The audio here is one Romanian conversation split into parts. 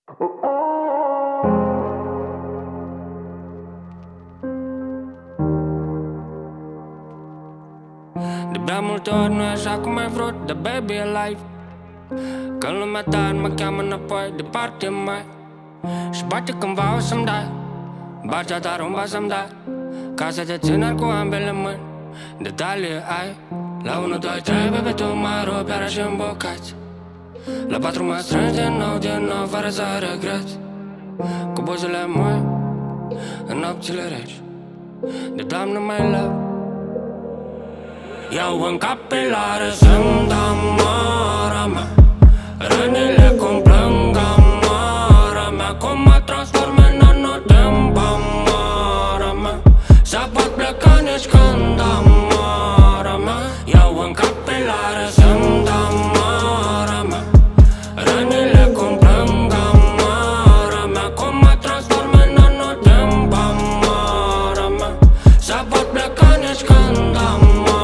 De prea multe ori nu e așa cum ai vrut, de baby alive. Când lumea ta mă cheamă înapoi, departe mai. Și poate cândva o să-mi dai bacea ta rumba să-mi dai, ca să te țineri cu ambele mâini. Detalii ai la 1, 2, 3, baby, tu mă rupi iară și îmbocați. La 4 mă strângi din nou, fără să regreți. Cu buzele moi în nopțile reci, de doamnă mai love. Iau în capilare să-mi dau marea mea, rănile cum plâng amara mea, cum mă transforme în anotemp amara mea. Să pot pleca nici când amara mea. Iau în capilare să-mi dau marea mea, rănile cum plâng amara mea, cum mă transforme în anotemp amara mea. Să pot pleca nici când amara.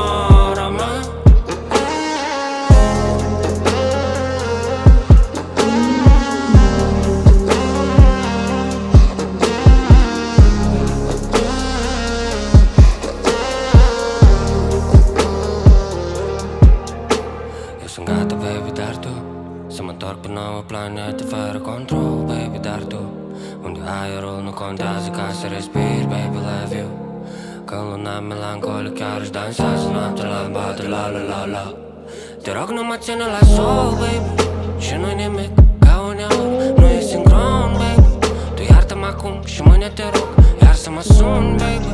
Sunt gata, baby, dar tu să mă întorc pe nouă planetă fără control, baby, dar tu unde aerul nu contează ca să respiri, baby, love you. Când luna melancolic chiar își dansează noaptea la bate, la la la la. Te rog, nu mă ține la sol, baby, și nu-i nimic ca uneori, nu e sincron, baby. Tu iartă-mă acum și mâine te rog iar să mă sun, baby,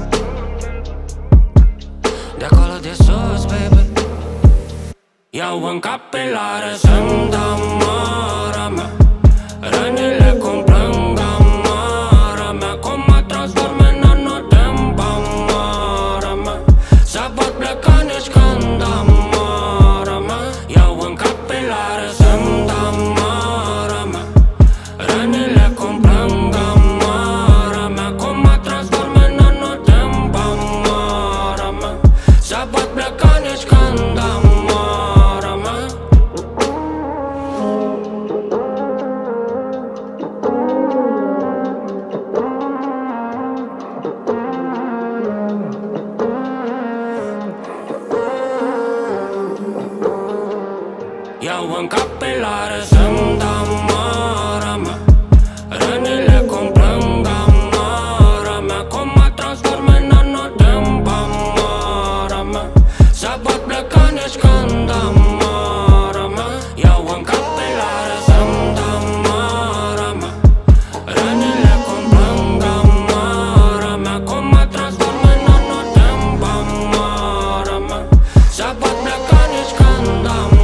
de acolo de sus, baby. Iau în capilare să-mi dau marea mea, rănile cum plâng amara mea, cum mă transforme în anotemp amara mea. Să pot pleca nici când amara mea. Iau în capilare să-mi dau marea mea, rănile cum plâng amara mea, cum mă transforme în anotemp amara mea. Să pot pleca nici când amara. Iau în capilare să-mi dau marea mea, rănile cum plâng amara mea, cum mă transforme în anotemp amara mea. Să pot pleca nici când amara mea. Iau în capilare să-mi dau marea mea, rănile cum plâng amara mea, cum mă transforme în anotemp amara mea. Să pot pleca nici când amara.